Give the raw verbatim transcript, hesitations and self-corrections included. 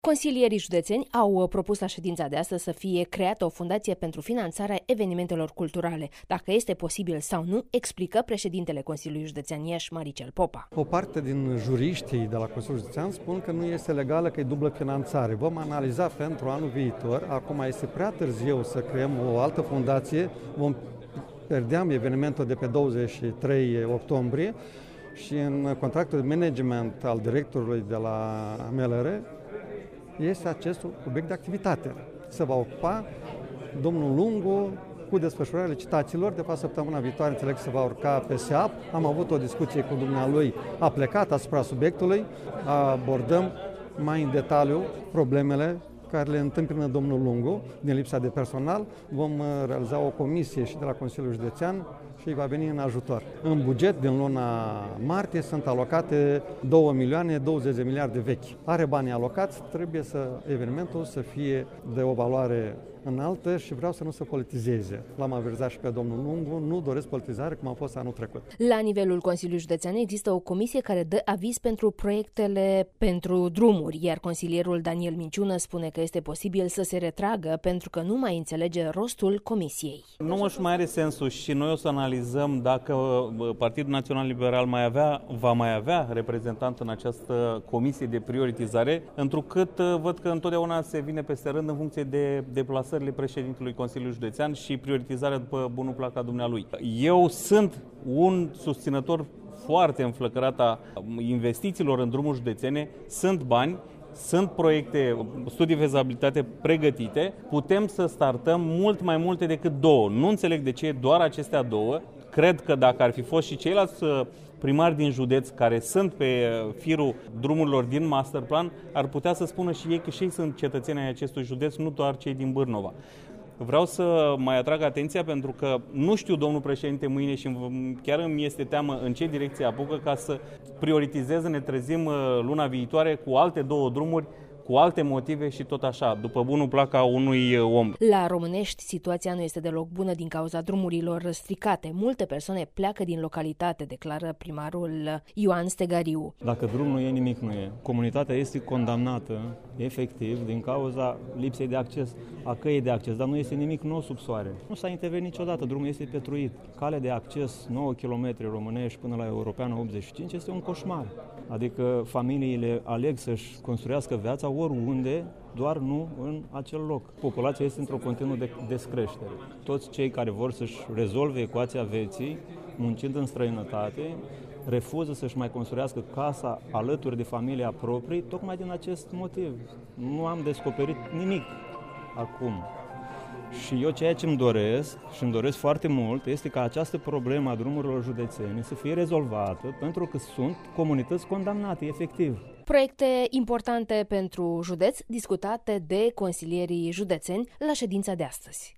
Consilierii județeni au propus la ședința de astăzi să fie creată o fundație pentru finanțarea evenimentelor culturale. Dacă este posibil sau nu, explică președintele Consiliului Județean Iași, Maricel Popa. O parte din juriștii de la Consiliul Județean spun că nu este legală, că e dublă finanțare. Vom analiza pentru anul viitor. Acum este prea târziu să creăm o altă fundație. Vom perdeam evenimentul de pe douăzeci și trei octombrie și în contractul de management al directorului de la M L R este acest obiect de activitate. Se va ocupa domnul Lungu cu desfășurarea licitațiilor. De fapt, săptămâna viitoare înțeleg că se va urca pe S E A P. Am avut o discuție cu dumnealui, a plecat asupra subiectului, abordăm mai în detaliu problemele care le întâmpină domnul Lungu din lipsa de personal. Vom realiza o comisie și de la Consiliul Județean și îi va veni în ajutor. În buget din luna martie sunt alocate două milioane douăzeci de miliarde vechi. Are banii alocați, trebuie să evenimentul să fie de o valoare înaltă și vreau să nu se politizeze. L-am avertizat și pe domnul Lungu, nu doresc politizare cum a fost anul trecut. La nivelul Consiliului Județean există o comisie care dă aviz pentru proiectele pentru drumuri, iar consilierul Daniel Minciună spune că este posibil să se retragă pentru că nu mai înțelege rostul comisiei. Nu își mai are sensul și noi o să analizăm dacă Partidul Național Liberal mai avea, va mai avea reprezentant în această comisie de prioritizare, întrucât văd că întotdeauna se vine peste rând în funcție de deplasare președintelui Consiliului Județean și prioritizarea după bunul plac a dumnealui. Eu sunt un susținător foarte înflăcărat a investițiilor în drumuri județene, sunt bani, sunt proiecte, studii de fezabilitate pregătite, putem să startăm mult mai multe decât două. Nu înțeleg de ce doar acestea două. Cred că dacă ar fi fost și ceilalți primari din județ care sunt pe firul drumurilor din masterplan, ar putea să spună și ei că și ei sunt cetățenii acestui județ, nu doar cei din Bârnova. Vreau să mai atrag atenția pentru că nu știu, domnul președinte, mâine și chiar îmi este teamă în ce direcție apucă ca să prioritizeze, ne trezim luna viitoare cu alte două drumuri, cu alte motive și tot așa, după bunul plac a unui om. La Românești, situația nu este deloc bună din cauza drumurilor stricate. Multe persoane pleacă din localitate, declară primarul Ioan Stegariu. Dacă drumul nu e, nimic nu e. Comunitatea este condamnată, efectiv, din cauza lipsei de acces, a căii de acces, dar nu este nimic nou sub soare. Nu s-a intervenit niciodată, drumul este petruit. Calea de acces, nouă kilometri Românești până la Europeană optzeci și cinci, este un coșmar. Adică familiile aleg să-și construiască viața oriunde, doar nu în acel loc. Populația este într-o continuă de descreștere. Toți cei care vor să-și rezolve ecuația vieții, muncind în străinătate, refuză să-și mai construiască casa alături de familia proprie, tocmai din acest motiv. Nu am descoperit nimic acum. Și eu ceea ce îmi doresc, și îmi doresc foarte mult, este ca această problemă a drumurilor județene să fie rezolvată, pentru că sunt comunități condamnate, efectiv. Proiecte importante pentru județ, discutate de consilierii județeni la ședința de astăzi.